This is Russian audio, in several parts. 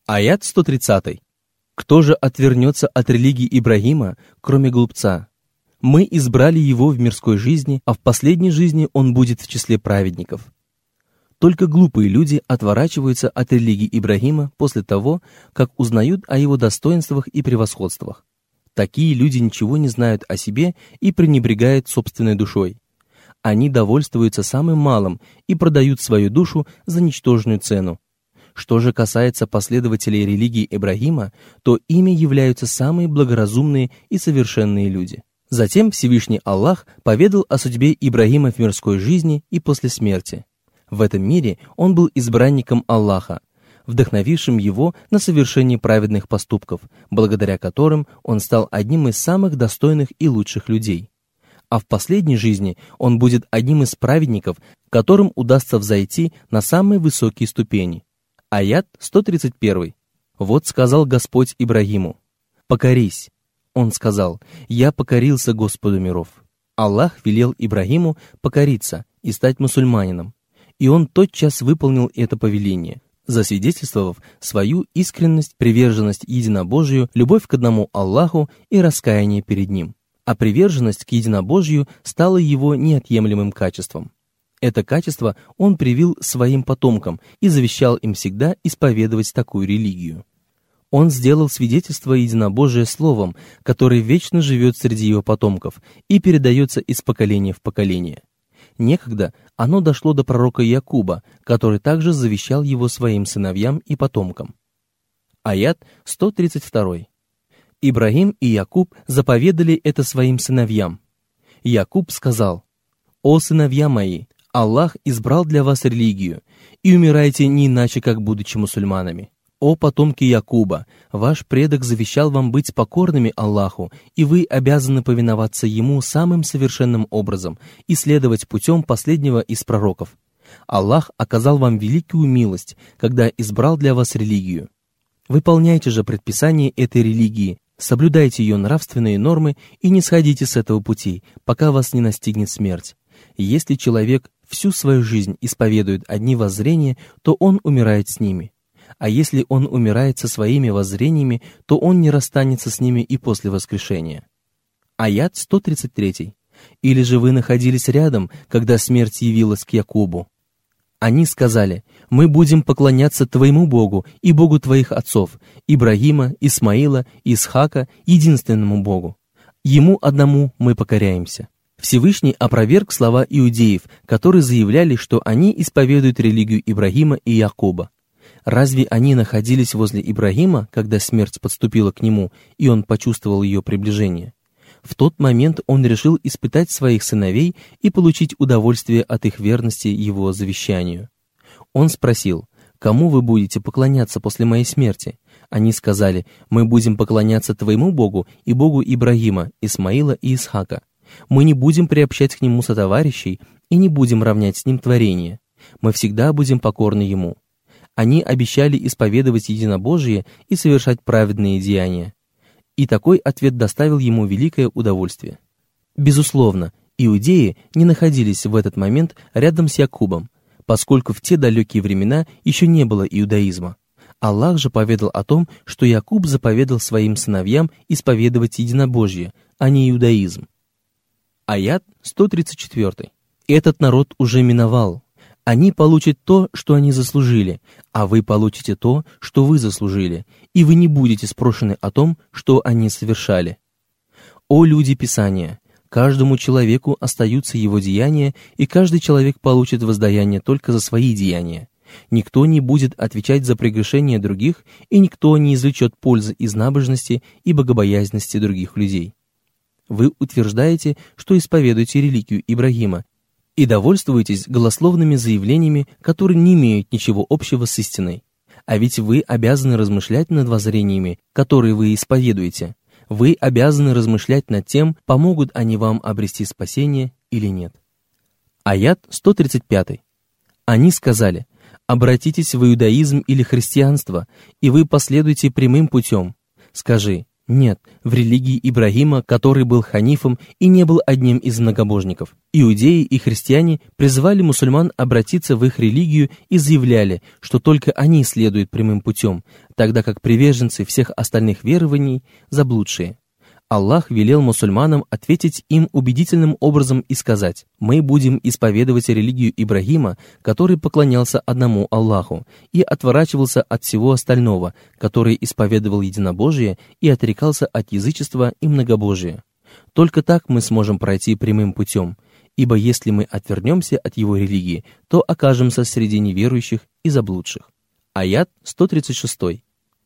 Аят 130. «Кто же отвернется от религии Ибрагима, кроме глупца? Мы избрали его в мирской жизни, а в последней жизни он будет в числе праведников». Только глупые люди отворачиваются от религии Ибрагима после того, как узнают о его достоинствах и превосходствах. Такие люди ничего не знают о себе и пренебрегают собственной душой. Они довольствуются самым малым и продают свою душу за ничтожную цену. Что же касается последователей религии Ибрагима, то ими являются самые благоразумные и совершенные люди. Затем Всевышний Аллах поведал о судьбе Ибрагима в мирской жизни и после смерти. В этом мире он был избранником Аллаха, вдохновившим его на совершение праведных поступков, благодаря которым он стал одним из самых достойных и лучших людей. А в последней жизни он будет одним из праведников, которым удастся взойти на самые высокие ступени. Аят 131. «Вот сказал Господь Ибрагиму: покорись». Он сказал: «Я покорился Господу миров». Аллах велел Ибрагиму покориться и стать мусульманином, и он тотчас выполнил это повеление, засвидетельствовав свою искренность, приверженность единобожию, любовь к одному Аллаху и раскаяние перед Ним. А приверженность к единобожию стала его неотъемлемым качеством. Это качество он привил своим потомкам и завещал им всегда исповедовать такую религию. Он сделал свидетельство единобожия словом, которое вечно живет среди его потомков и передается из поколения в поколение. Некогда оно дошло до пророка Якуба, который также завещал его своим сыновьям и потомкам. Аят 132. Ибрагим и Якуб заповедали это своим сыновьям. Якуб сказал: «О сыновья мои, Аллах избрал для вас религию, и умирайте не иначе, как будучи мусульманами. О потомки Якуба, ваш предок завещал вам быть покорными Аллаху, и вы обязаны повиноваться Ему самым совершенным образом и следовать путем последнего из пророков. Аллах оказал вам великую милость, когда избрал для вас религию. Выполняйте же предписания этой религии, соблюдайте ее нравственные нормы и не сходите с этого пути, пока вас не настигнет смерть. Если человек всю свою жизнь исповедует одни воззрения, то он умирает с ними. А если он умирает со своими воззрениями, то он не расстанется с ними и после воскрешения». Аят 133. «Или же вы находились рядом, когда смерть явилась к Якубу? Они сказали: мы будем поклоняться твоему Богу и Богу твоих отцов, Ибрагима, Исмаила, Исхака, единственному Богу. Ему одному мы покоряемся». Всевышний опроверг слова иудеев, которые заявляли, что они исповедуют религию Ибрагима и Якуба. Разве они находились возле Ибрагима, когда смерть подступила к нему, и он почувствовал ее приближение? В тот момент он решил испытать своих сыновей и получить удовольствие от их верности его завещанию. Он спросил: «Кому вы будете поклоняться после моей смерти?» Они сказали: «Мы будем поклоняться твоему Богу и Богу Ибрагима, Исмаила и Исхака. Мы не будем приобщать к нему сотоварищей и не будем равнять с ним творение. Мы всегда будем покорны ему». Они обещали исповедовать единобожие и совершать праведные деяния. И такой ответ доставил ему великое удовольствие. Безусловно, иудеи не находились в этот момент рядом с Якубом, поскольку в те далекие времена еще не было иудаизма. Аллах же поведал о том, что Якуб заповедал своим сыновьям исповедовать единобожие, а не иудаизм. Аят 134. «Этот народ уже миновал. Они получат то, что они заслужили, а вы получите то, что вы заслужили, и вы не будете спрошены о том, что они совершали. О люди Писания! Каждому человеку остаются его деяния, и каждый человек получит воздаяние только за свои деяния. Никто не будет отвечать за прегрешения других, и никто не извлечет пользы из набожности и богобоязненности других людей. Вы утверждаете, что исповедуете религию Ибрагима, и довольствуетесь голословными заявлениями, которые не имеют ничего общего с истиной. А ведь вы обязаны размышлять над воззрениями, которые вы исповедуете. Вы обязаны размышлять над тем, помогут они вам обрести спасение или нет. Аят 135. Они сказали: «Обратитесь в иудаизм или христианство, и вы последуете прямым путем». Скажи: Нет, в религии Ибрагима, который был ханифом и не был одним из многобожников. Иудеи и христиане призывали мусульман обратиться в их религию и заявляли, что только они следуют прямым путем, тогда как приверженцы всех остальных верований – заблудшие. Аллах велел мусульманам ответить им убедительным образом и сказать: «Мы будем исповедовать религию Ибрагима, который поклонялся одному Аллаху и отворачивался от всего остального, который исповедовал единобожие и отрекался от язычества и многобожия. Только так мы сможем пройти прямым путем, ибо если мы отвернемся от его религии, то окажемся среди неверующих и заблудших». Аят 136.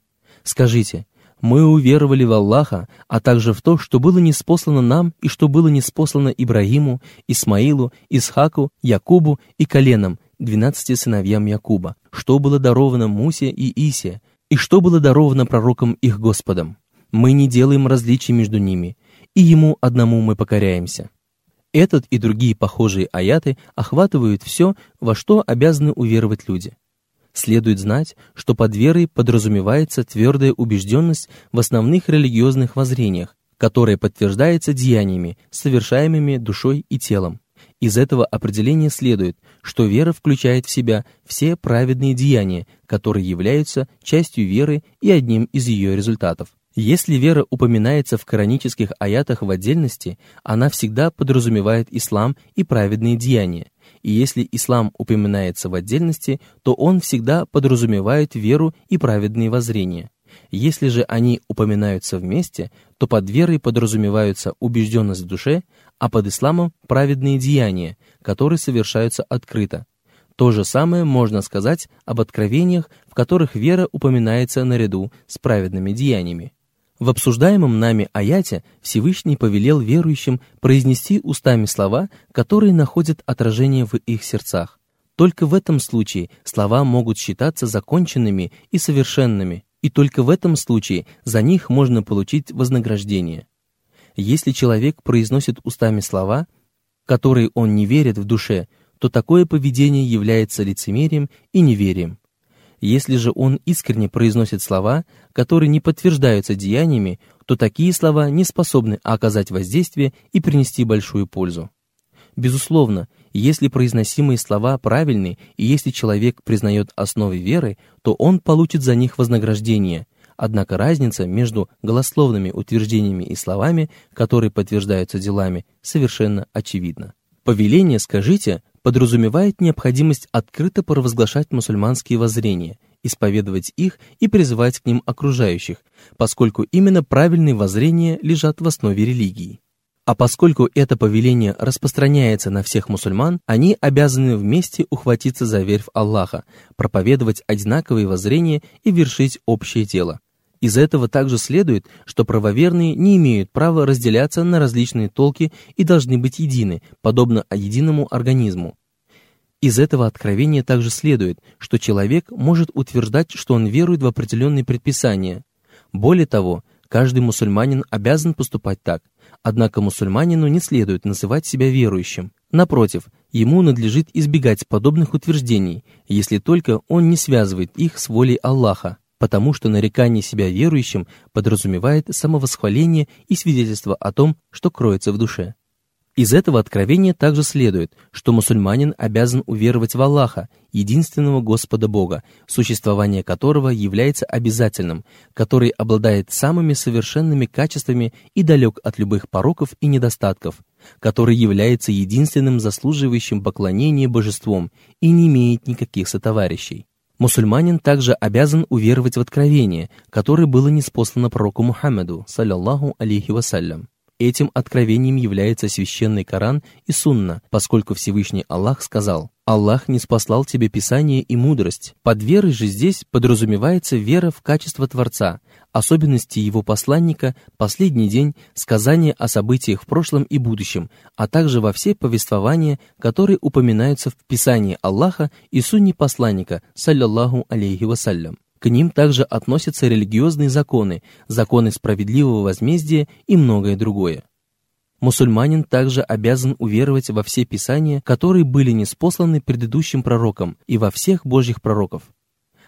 Скажите: мы уверовали в Аллаха, а также в то, что было ниспослано нам и что было ниспослано Ибрагиму, Исмаилу, Исхаку, Якубу и коленам, 12 сыновьям Якуба, что было даровано Мусе и Исе, и что было даровано пророкам их Господом. Мы не делаем различий между ними, и Ему одному мы покоряемся. Этот и другие похожие аяты охватывают все, во что обязаны уверовать люди. Следует знать, что под верой подразумевается твердая убежденность в основных религиозных воззрениях, которая подтверждается деяниями, совершаемыми душой и телом. Из этого определения следует, что вера включает в себя все праведные деяния, которые являются частью веры и одним из ее результатов. Если вера упоминается в коранических аятах в отдельности, она всегда подразумевает ислам и праведные деяния. И если ислам упоминается в отдельности, то он всегда подразумевает веру и праведные воззрения. Если же они упоминаются вместе, то под верой подразумеваются убежденность в душе, а под исламом – праведные деяния, которые совершаются открыто. То же самое можно сказать об откровениях, в которых вера упоминается наряду с праведными деяниями. В обсуждаемом нами аяте Всевышний повелел верующим произнести устами слова, которые находят отражение в их сердцах. Только в этом случае слова могут считаться законченными и совершенными, и только в этом случае за них можно получить вознаграждение. Если человек произносит устами слова, в которые он не верит в душе, то такое поведение является лицемерием и неверием. Если же он искренне произносит слова, которые не подтверждаются деяниями, то такие слова не способны оказать воздействие и принести большую пользу. Безусловно, если произносимые слова правильны, и если человек признает основы веры, то он получит за них вознаграждение. Однако разница между голословными утверждениями и словами, которые подтверждаются делами, совершенно очевидна. Повеление «скажите» подразумевает необходимость открыто провозглашать мусульманские воззрения, исповедовать их и призывать к ним окружающих, поскольку именно правильные воззрения лежат в основе религии. А поскольку это повеление распространяется на всех мусульман, они обязаны вместе ухватиться за верь в Аллаха, проповедовать одинаковые воззрения и вершить общее дело. Из этого также следует, что правоверные не имеют права разделяться на различные толки и должны быть едины, подобно единому организму. Из этого откровения также следует, что человек может утверждать, что он верует в определенные предписания. Более того, каждый мусульманин обязан поступать так, однако мусульманину не следует называть себя верующим. Напротив, ему надлежит избегать подобных утверждений, если только он не связывает их с волей Аллаха, потому что нарекание себя верующим подразумевает самовосхваление и свидетельство о том, что кроется в душе. Из этого откровения также следует, что мусульманин обязан уверовать в Аллаха, единственного Господа Бога, существование которого является обязательным, который обладает самыми совершенными качествами и далек от любых пороков и недостатков, который является единственным заслуживающим поклонения божеством и не имеет никаких сотоварищей. Мусульманин также обязан уверовать в откровение, которое было ниспослано пророку Мухаммаду, саллаллаху алейхи вассалям. Этим откровением является священный Коран и Сунна, поскольку Всевышний Аллах сказал: «Аллах ниспослал тебе Писание и мудрость». Под верой же здесь подразумевается вера в качество Творца, особенности Его посланника, последний день, сказания о событиях в прошлом и будущем, а также во все повествования, которые упоминаются в Писании Аллаха и Сунне посланника, саллаллаху алейхи вассалям. К ним также относятся религиозные законы, законы справедливого возмездия и многое другое. Мусульманин также обязан уверовать во все писания, которые были ниспосланы предыдущим пророкам, и во всех Божьих пророков.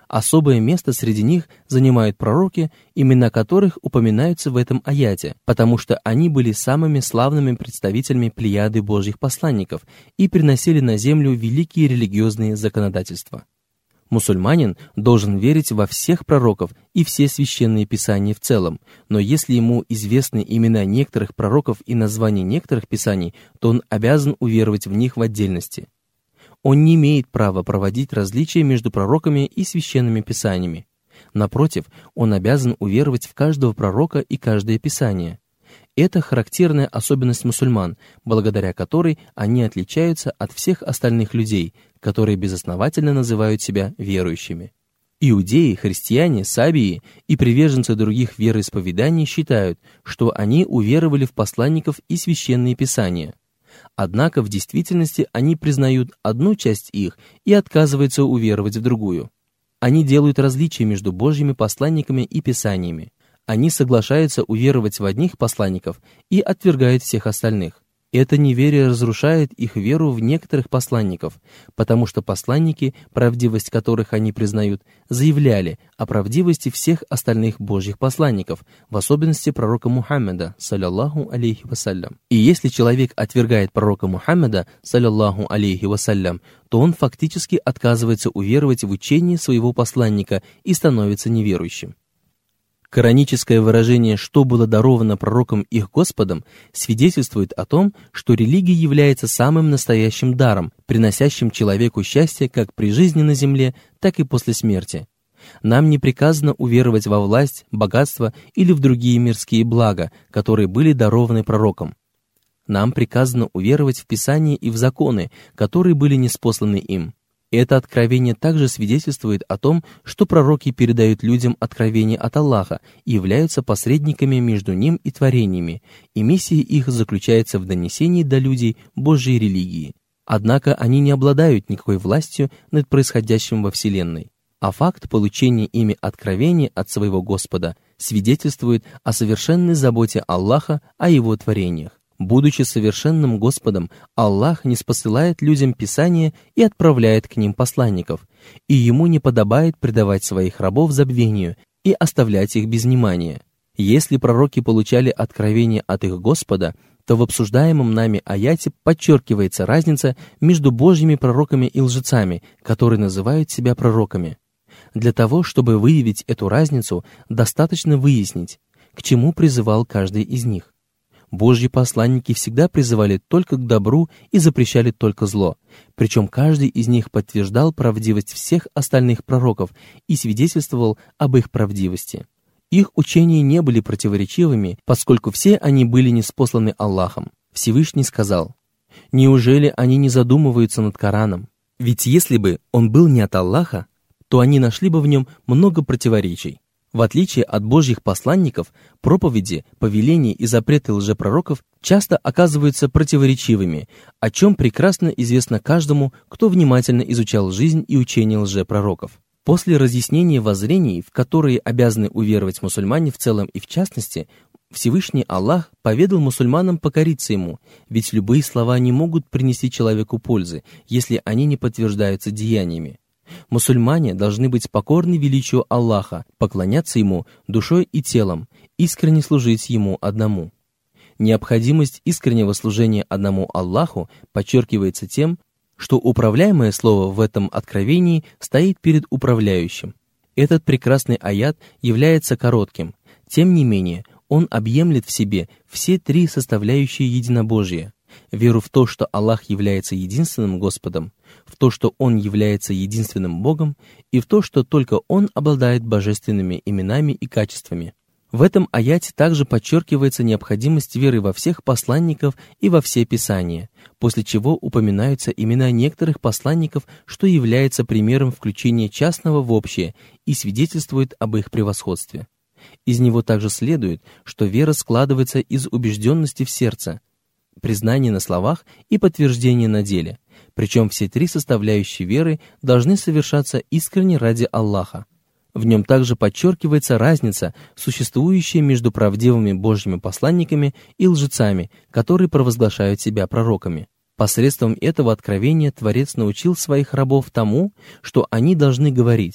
Особое место среди них занимают пророки, имена которых упоминаются в этом аяте, потому что они были самыми славными представителями плеяды Божьих посланников и приносили на землю великие религиозные законодательства. Мусульманин должен верить во всех пророков и все священные писания в целом, но если ему известны имена некоторых пророков и названия некоторых писаний, то он обязан уверовать в них в отдельности. Он не имеет права проводить различия между пророками и священными писаниями. Напротив, он обязан уверовать в каждого пророка и каждое писание. Это характерная особенность мусульман, благодаря которой они отличаются от всех остальных людей, которые безосновательно называют себя верующими. Иудеи, христиане, сабии и приверженцы других вероисповеданий считают, что они уверовали в посланников и священные писания. Однако в действительности они признают одну часть их и отказываются уверовать в другую. Они делают различия между Божьими посланниками и писаниями. Они соглашаются уверовать в одних посланников и отвергают всех остальных. Это неверие разрушает их веру в некоторых посланников, потому что посланники, правдивость которых они признают, заявляли о правдивости всех остальных Божьих посланников, в особенности пророка Мухаммеда, саллаллаху алейхи вассалям. И если человек отвергает пророка Мухаммеда, саллаллаху алейхи вассалям, то он фактически отказывается уверовать в учение своего посланника и становится неверующим. Кораническое выражение «что было даровано пророкам их Господом» свидетельствует о том, что религия является самым настоящим даром, приносящим человеку счастье как при жизни на земле, так и после смерти. Нам не приказано уверовать во власть, богатство или в другие мирские блага, которые были дарованы пророкам. Нам приказано уверовать в Писание и в законы, которые были ниспосланы им. Это откровение также свидетельствует о том, что пророки передают людям откровение от Аллаха и являются посредниками между ним и творениями, и миссия их заключается в донесении до людей Божьей религии. Однако они не обладают никакой властью над происходящим во Вселенной. А факт получения ими откровения от своего Господа свидетельствует о совершенной заботе Аллаха о его творениях. Будучи совершенным Господом, Аллах ниспосылает людям Писание и отправляет к ним посланников, и Ему не подобает предавать своих рабов забвению и оставлять их без внимания. Если пророки получали откровение от их Господа, то в обсуждаемом нами аяте подчеркивается разница между Божьими пророками и лжецами, которые называют себя пророками. Для того, чтобы выявить эту разницу, достаточно выяснить, к чему призывал каждый из них. Божьи посланники всегда призывали только к добру и запрещали только зло, причем каждый из них подтверждал правдивость всех остальных пророков и свидетельствовал об их правдивости. Их учения не были противоречивыми, поскольку все они были ниспосланы Аллахом. Всевышний сказал: «Неужели они не задумываются над Кораном? Ведь если бы он был не от Аллаха, то они нашли бы в нем много противоречий». В отличие от Божьих посланников, проповеди, повеления и запреты лжепророков часто оказываются противоречивыми, о чем прекрасно известно каждому, кто внимательно изучал жизнь и учение лжепророков. После разъяснения воззрений, в которые обязаны уверовать мусульмане в целом и в частности, Всевышний Аллах поведал мусульманам покориться Ему, ведь любые слова не могут принести человеку пользы, если они не подтверждаются деяниями. Мусульмане должны быть покорны величию Аллаха, поклоняться Ему душой и телом, искренне служить Ему одному. Необходимость искреннего служения одному Аллаху подчеркивается тем, что управляемое слово в этом откровении стоит перед управляющим. Этот прекрасный аят является коротким, тем не менее он объемлет в себе все три составляющие единобожия: веру в то, что Аллах является единственным Господом, в то, что Он является единственным Богом, и в то, что только Он обладает божественными именами и качествами. В этом аяте также подчеркивается необходимость веры во всех посланников и во все Писания, после чего упоминаются имена некоторых посланников, что является примером включения частного в общее и свидетельствует об их превосходстве. Из него также следует, что вера складывается из убежденности в сердце, признание на словах и подтверждение на деле, причем все три составляющие веры должны совершаться искренне ради Аллаха. В нем также подчеркивается разница, существующая между правдивыми Божьими посланниками и лжецами, которые провозглашают себя пророками. Посредством этого откровения Творец научил своих рабов тому, что они должны говорить: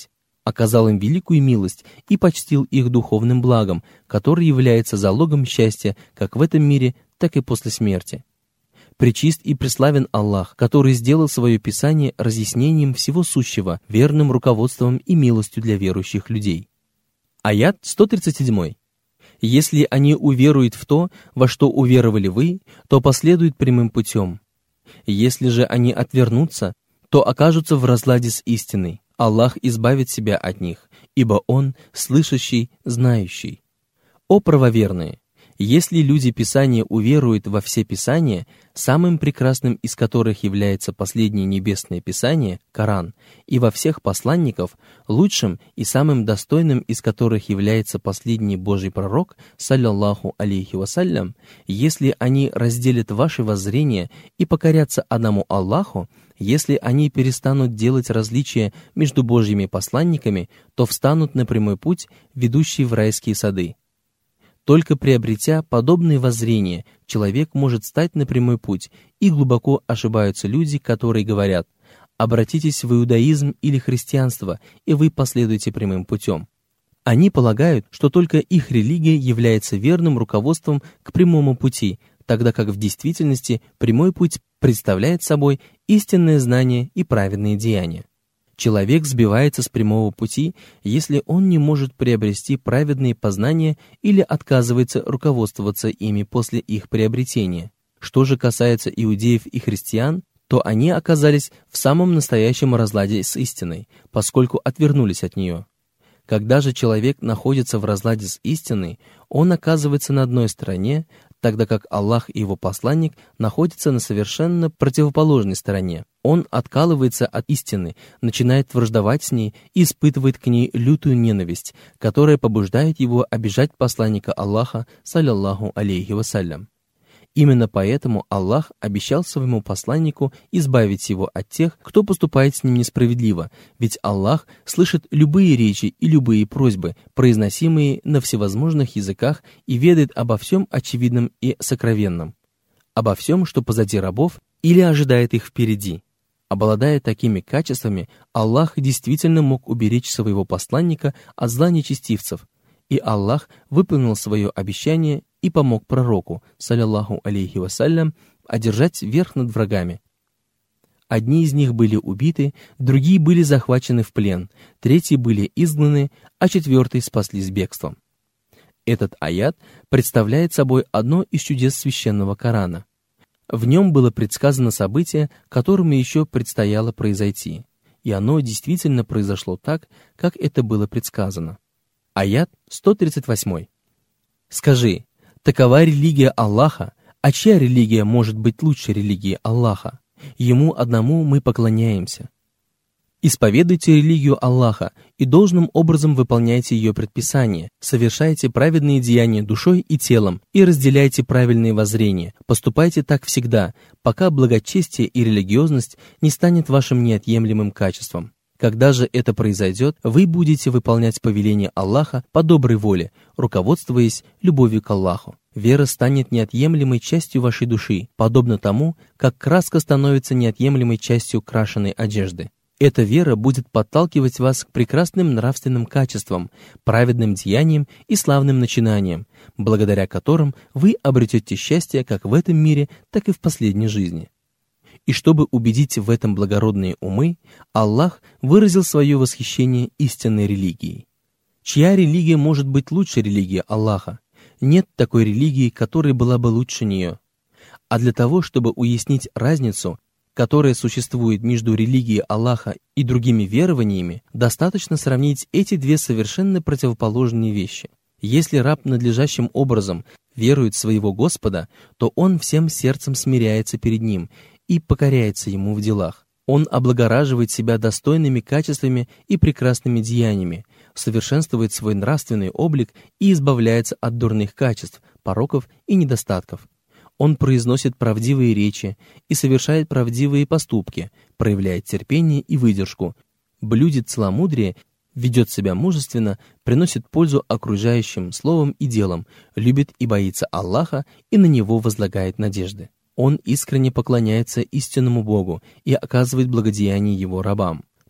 оказал им великую милость и почтил их духовным благом, который является залогом счастья как в этом мире, так и после смерти. Пречист и преславен Аллах, который сделал свое Писание разъяснением всего сущего, верным руководством и милостью для верующих людей. Аят 137. «Если они уверуют в то, во что уверовали вы, то последуют прямым путем. Если же они отвернутся, то окажутся в разладе с истиной. Аллах избавит себя от них, ибо Он слышащий, знающий». О правоверные! Если люди Писания уверуют во все Писания, самым прекрасным из которых является последнее небесное Писание, Коран, и во всех посланников, лучшим и самым достойным из которых является последний Божий пророк, саллаллаху алейхи вассалям, если они разделят ваши воззрения и покорятся одному Аллаху, если они перестанут делать различия между Божьими посланниками, то встанут на прямой путь, ведущий в райские сады. Только приобретя подобные воззрения, человек может стать на прямой путь, и глубоко ошибаются люди, которые говорят: «Обратитесь в иудаизм или христианство, и вы последуете прямым путем». Они полагают, что только их религия является верным руководством к прямому пути, тогда как в действительности прямой путь представляет собой истинное знание и праведные деяния. Человек сбивается с прямого пути, если он не может приобрести праведные познания или отказывается руководствоваться ими после их приобретения. Что же касается иудеев и христиан, то они оказались в самом настоящем разладе с истиной, поскольку отвернулись от нее. Когда же человек находится в разладе с истиной, он оказывается на одной стороне, тогда как Аллах и его посланник находятся на совершенно противоположной стороне. Он откалывается от истины, начинает враждовать с ней и испытывает к ней лютую ненависть, которая побуждает его обижать посланника Аллаха, саллаллаху алейхи вассалям. Именно поэтому Аллах обещал своему посланнику избавить его от тех, кто поступает с ним несправедливо, ведь Аллах слышит любые речи и любые просьбы, произносимые на всевозможных языках, и ведает обо всем очевидном и сокровенном, обо всем, что позади рабов или ожидает их впереди. Обладая такими качествами, Аллах действительно мог уберечь своего посланника от зла нечестивцев, и Аллах выполнил свое обещание и помог пророку, саллаллаху алейхи вассалям, одержать верх над врагами. Одни из них были убиты, другие были захвачены в плен, третьи были изгнаны, а четвертые спаслись бегством. Этот аят представляет собой одно из чудес священного Корана. В нем было предсказано событие, которому еще предстояло произойти, и оно действительно произошло так, как это было предсказано. Аят 138. «Скажи, такова религия Аллаха, а чья религия может быть лучше религии Аллаха? Ему одному мы поклоняемся. Исповедуйте религию Аллаха и должным образом выполняйте ее предписания, совершайте праведные деяния душой и телом и разделяйте правильные воззрения. Поступайте так всегда, пока благочестие и религиозность не станет вашим неотъемлемым качеством. Когда же это произойдет, вы будете выполнять повеления Аллаха по доброй воле, руководствуясь любовью к Аллаху. Вера станет неотъемлемой частью вашей души, подобно тому, как краска становится неотъемлемой частью крашеной одежды. Эта вера будет подталкивать вас к прекрасным нравственным качествам, праведным деяниям и славным начинаниям, благодаря которым вы обретете счастье как в этом мире, так и в последней жизни. И чтобы убедить в этом благородные умы, Аллах выразил свое восхищение истинной религией. Чья религия может быть лучше религии Аллаха? Нет такой религии, которая была бы лучше нее. А для того, чтобы уяснить разницу, которая существует между религией Аллаха и другими верованиями, достаточно сравнить эти две совершенно противоположные вещи. Если раб надлежащим образом верует в своего Господа, то он всем сердцем смиряется перед Ним и покоряется Ему в делах. Он облагораживает себя достойными качествами и прекрасными деяниями, совершенствует свой нравственный облик и избавляется от дурных качеств, пороков и недостатков. Он произносит правдивые речи и совершает правдивые поступки, проявляет терпение и выдержку, блюдет целомудрие, ведет себя мужественно, приносит пользу окружающим словом и делом, любит и боится Аллаха и на Него возлагает надежды. Он искренне поклоняется истинному Богу и оказывает благодеяние Его рабам.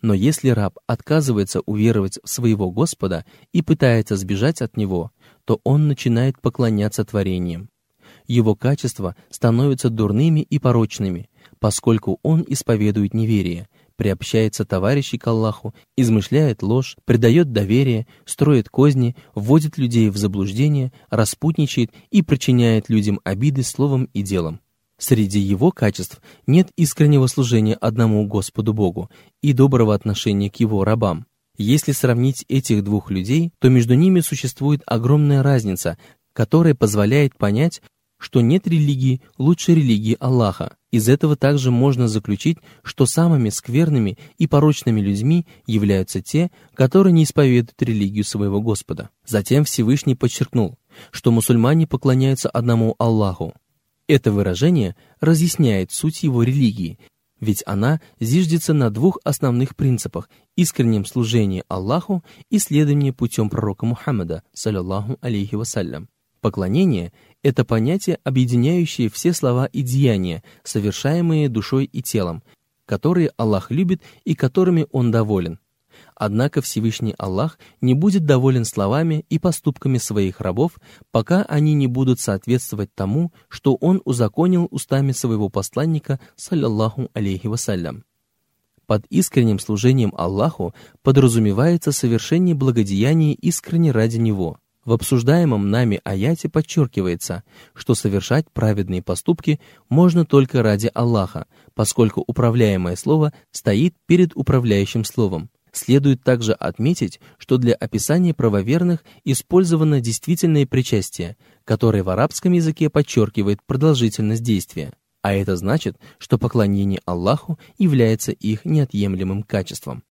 Но если раб отказывается уверовать в своего Господа и пытается сбежать от Него, то он начинает поклоняться творениям. Его качества становятся дурными и порочными, поскольку он исповедует неверие, приобщается товарищей к Аллаху, измышляет ложь, предает доверие, строит козни, вводит людей в заблуждение, распутничает и причиняет людям обиды словом и делом. Среди его качеств нет искреннего служения одному Господу Богу и доброго отношения к его рабам. Если сравнить этих двух людей, то между ними существует огромная разница, которая позволяет понять, что нет религии лучше религии Аллаха. Из этого также можно заключить, что самыми скверными и порочными людьми являются те, которые не исповедуют религию своего Господа. Затем Всевышний подчеркнул, что мусульмане поклоняются одному Аллаху. Это выражение разъясняет суть его религии, ведь она зиждется на двух основных принципах: искреннем служении Аллаху и следовании путем пророка Мухаммада, саллаллаху алейхи вассалям. Поклонение — это понятие, объединяющее все слова и деяния, совершаемые душой и телом, которые Аллах любит и которыми Он доволен. Однако Всевышний Аллах не будет доволен словами и поступками своих рабов, пока они не будут соответствовать тому, что Он узаконил устами своего посланника, саллаллаху алейхи вассалям. Под искренним служением Аллаху подразумевается совершение благодеяний искренне ради Него. В обсуждаемом нами аяте подчеркивается, что совершать праведные поступки можно только ради Аллаха, поскольку управляемое слово стоит перед управляющим словом. Следует также отметить, что для описания правоверных использовано действительное причастие, которое в арабском языке подчеркивает продолжительность действия. А это значит, что поклонение Аллаху является их неотъемлемым качеством.